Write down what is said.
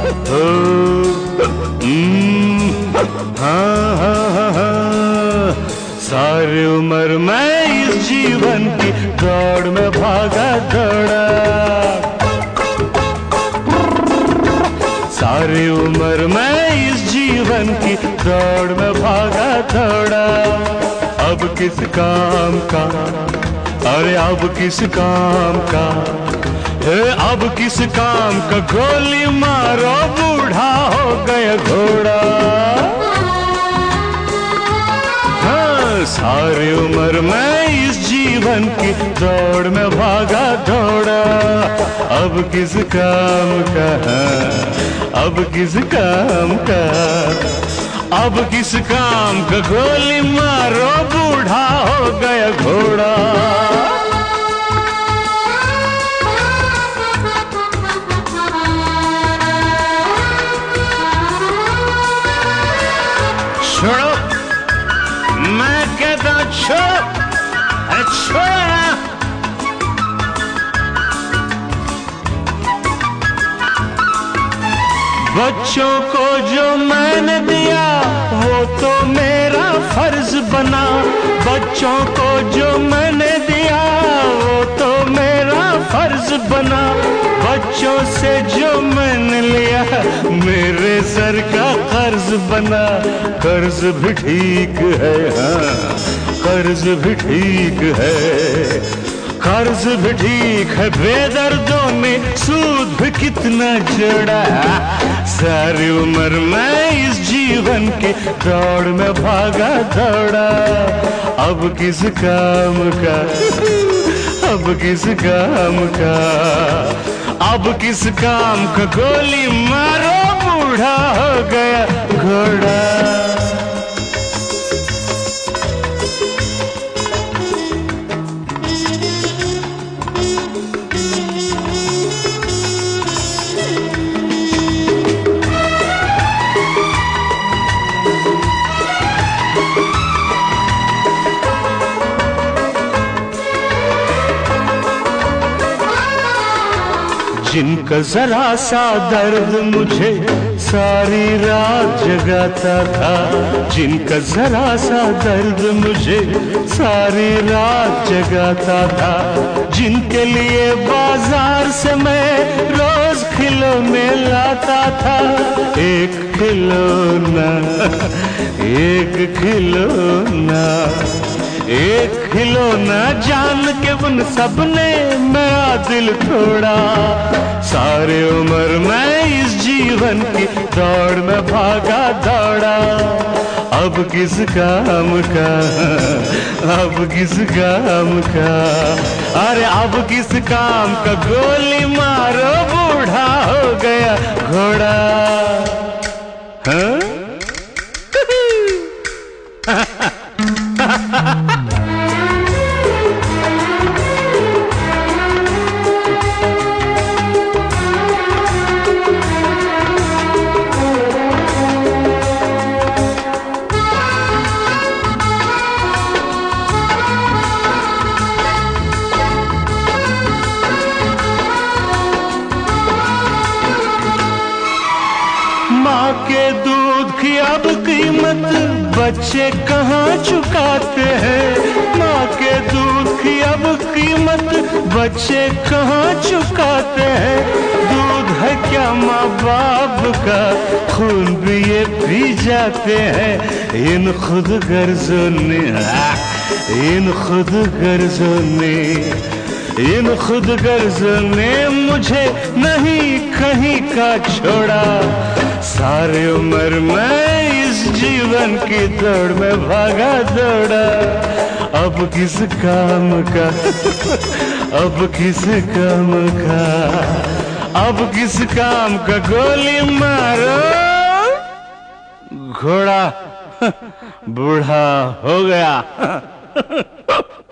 हो, हाँ हाँ हाँ हाँ। सारी उम्र मैं इस जीवन की दौड़ में भागा दौड़ा, सारी उम्र मैं इस जीवन की दौड़ में भागा दौड़ा। अब किस काम का, अरे अब किस काम का, अब किस काम का गोली मारो, बूढ़ा हो गया घोड़ा। हाँ, सारी उम्र मैं इस जीवन की दौड़ में भागा दौड़ा। अब किस काम का, अब किस काम का, अब किस काम का गोली मारो, बूढ़ा हो गया घोड़ा। छोड़ो, मैं कहता छोड़ो, छोड़ो। बच्चों को जो मैंने दिया वो तो मेरा फर्ज बना, बच्चों को जो मैंने दिया वो तो मेरा फर्ज बना। बच्चों से जो मैंने लिया मेरे सर का कर्ज बना। कर्ज भी ठीक है, हाँ कर्ज भी ठीक है, कर्ज भी ठीक है। बेदर्दों ने सूद भी कितना जोड़ा। सारी उम्र मैं इस जीवन के दौड़ में भागा दौड़ा। अब किस काम का, अब किस काम का, अब किस काम का गोली मारो, बूढ़ा हो गया घोड़ा। जिनका जरा सा दर्द मुझे सारी रात जगाता था, जिनका जरा सा दर्द मुझे सारी रात जगाता था, जिनके लिए बाजार से मैं रोज खिलौने लाता था। एक खिलौना, एक खिलौना, एक खिलौना जान के उन सब ने मेरा दिल तोड़ा। सारी उम्र मैं इस जीवन की दौड़ में भागा दौड़ा। अब किस काम का, अब किस काम का, अरे अब किस काम का गोली मारो, बूढ़ा हो गया घोड़ा। हाँ? माँ के दूध की अब कीमत बच्चे कहाँ चुकाते हैं। माँ के दूध की अब कीमत बच्चे कहाँ चुकाते हैं। दूध है क्या माँ बाप का, खून भी ये पी जाते हैं। इन खुद गर्जों ने, इन खुद गर्जों ने, इन खुद गर्जों ने मुझे नहीं कहीं का छोड़ा। सारी उम्र मैं इस जीवन की दौड़ में भागा दौड़ा। अब किस काम का, अब किस काम का, अब किस काम का गोली मारो, घोड़ा बूढ़ा हो गया।